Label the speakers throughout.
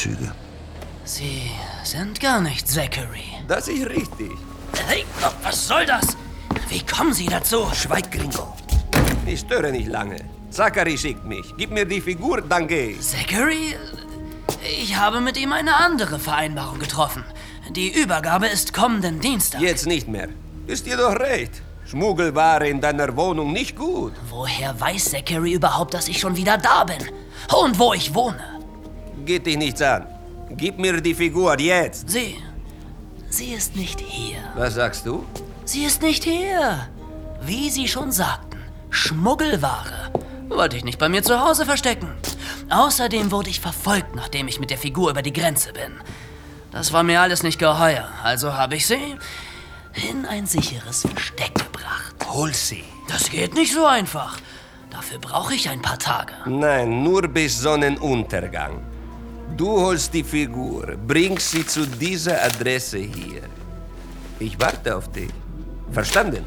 Speaker 1: Züge.
Speaker 2: Sie sind gar nicht Zachary.
Speaker 3: Das ist richtig.
Speaker 2: Hey, was soll das? Wie kommen Sie dazu?
Speaker 3: Schweig, Gringo. Ich störe nicht lange. Zachary schickt mich. Gib mir die Figur, dann geh ich.
Speaker 2: Zachary? Ich habe mit ihm eine andere Vereinbarung getroffen. Die Übergabe ist kommenden Dienstag.
Speaker 3: Jetzt nicht mehr. Ist dir doch recht. Schmuggelware in deiner Wohnung nicht gut.
Speaker 2: Woher weiß Zachary überhaupt, dass ich schon wieder da bin? Und wo ich wohne?
Speaker 3: Geht dich nichts an. Gib mir die Figur jetzt.
Speaker 2: Sie ist nicht hier.
Speaker 3: Was sagst du?
Speaker 2: Sie ist nicht hier. Wie Sie schon sagten, Schmuggelware. Wollte ich nicht bei mir zu Hause verstecken. Außerdem wurde ich verfolgt, nachdem ich mit der Figur über die Grenze bin. Das war mir alles nicht geheuer, also habe ich sie in ein sicheres Versteck gebracht.
Speaker 3: Hol sie.
Speaker 2: Das geht nicht so einfach. Dafür brauche ich ein paar Tage.
Speaker 3: Nein, nur bis Sonnenuntergang. Du holst die Figur, bringst sie zu dieser Adresse hier. Ich warte auf dich. Verstanden?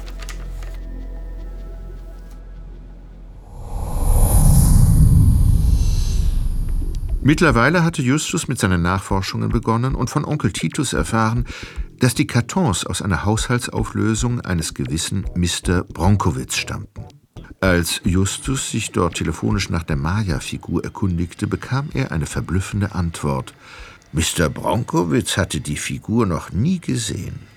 Speaker 1: Mittlerweile hatte Justus mit seinen Nachforschungen begonnen und von Onkel Titus erfahren, dass die Kartons aus einer Haushaltsauflösung eines gewissen Mr. Bronkowitz stammten. Als Justus sich dort telefonisch nach der Maya-Figur erkundigte, bekam er eine verblüffende Antwort. Mr. Bronkowitz hatte die Figur noch nie gesehen.